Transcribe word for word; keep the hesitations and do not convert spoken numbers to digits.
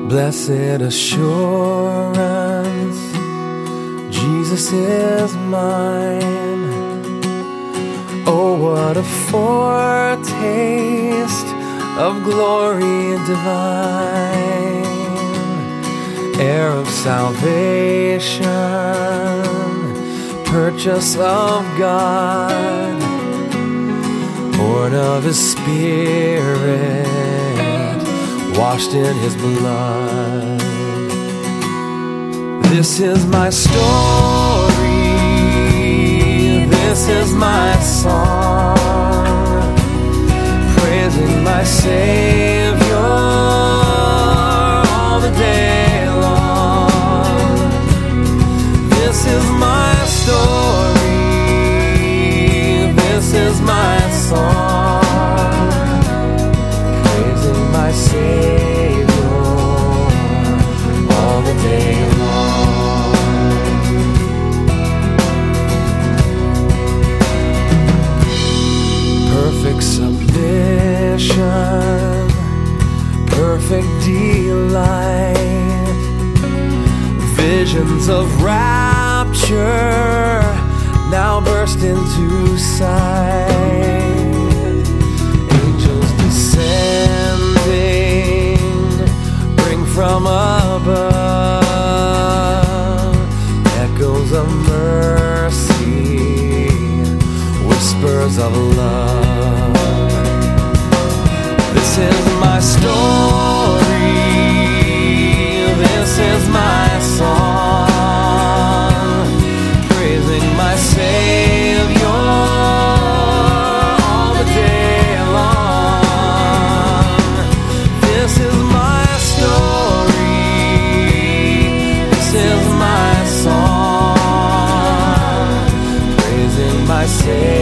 Blessed assurance, Jesus is mine. Oh, what a foretaste of glory divine, heir of salvation, purchase of God, born of His Spirit, washed in His blood. This is my story, this is my song, praising my Savior all the day long. This is my story, this is my song, praising my Savior all the day long. Perfect submission, perfect delight, visions of rapture now burst into sight. Angels descending, bring from above echoes of mercy, whispers of love. This is my story, this is my song, praising my Savior all the day long. This is my story, this is my song, praising my Savior